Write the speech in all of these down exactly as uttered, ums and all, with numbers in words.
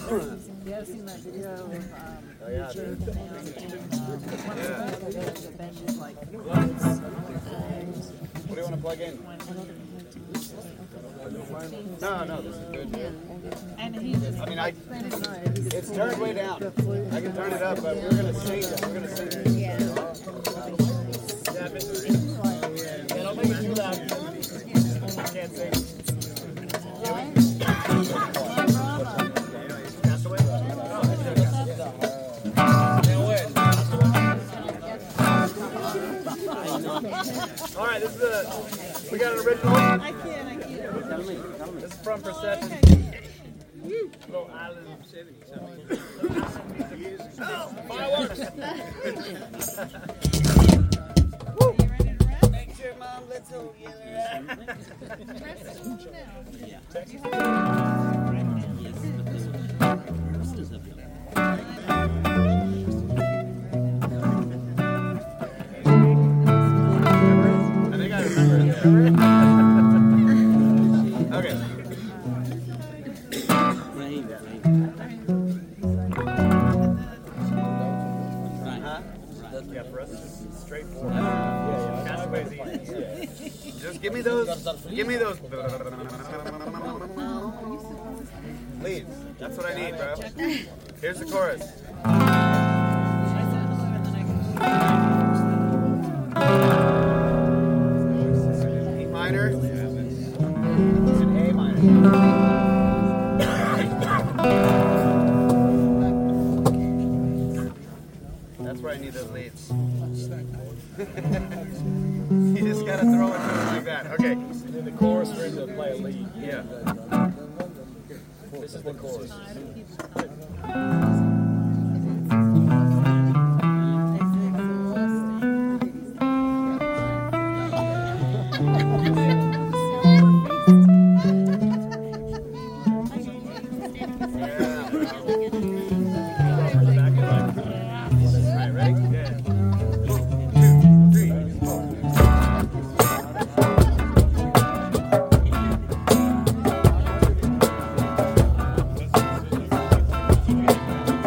Yeah, I've seen that video of um, Oh, yeah. Jake and them, and uh, one Yeah. of the guys that Ben is like, What do you want to plug in? No, no, this is good. and he's just I mean, I, Ben is not. He's it's turned way down. I can turn it up, but we're going to sing it. We're going to sing it. Yeah. Yeah, Mister Yeah, don't make it too loud. I can't sing. All right, this is a, we got an original. I can't, I can't. This is from Procession. Little island of seventy. Fireworks! Make sure Mom lets her I think I remember it. Okay. Yeah, for us it's straightforward. Yeah, yeah. Castaway's easy. Just give me those. Give me those leads. That's what I need, bro. Here's the chorus. E minor. It's an A minor. That's where I need those leads. You just gotta throw it to it like that. Okay. And in the chorus, we're going to play a lead. Yeah. This is the chorus. Yeah.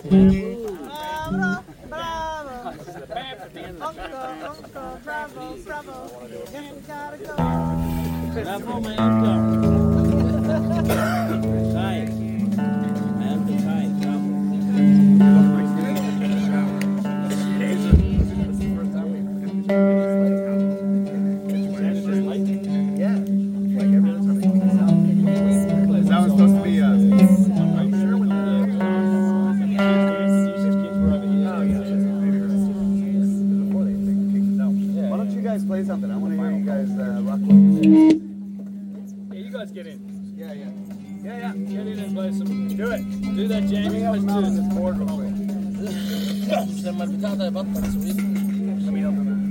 Bravo, bravo. Uncle, uncle, bravo, bravo. You gotta go. Bravo, my uncle. Tight. My uncle tight. Bravo. Yeah. Like every other time. That was supposed to be uh Why don't you guys play something? I want to hear you guys uh, rock. Yeah, you guys get in. Yeah, yeah. Yeah, yeah. Get in and play some. Do it. Do that jam you guys do. This board real quick. لما البتاع ده يبطل سويت. Let me help him out.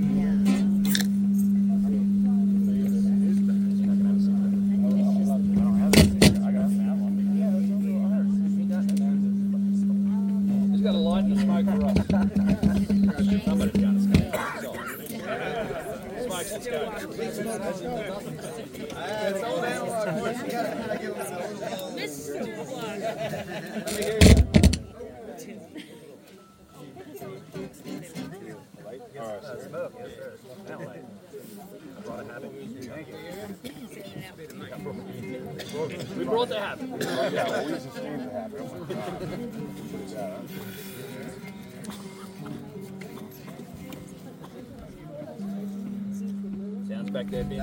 He's got a light and a smoke for us. Somebody's got a smoke. Smokes, let's go. It's old analog. Of course, you gotta kind of give him Mister Block. We brought the habit. Sounds back there, Ben.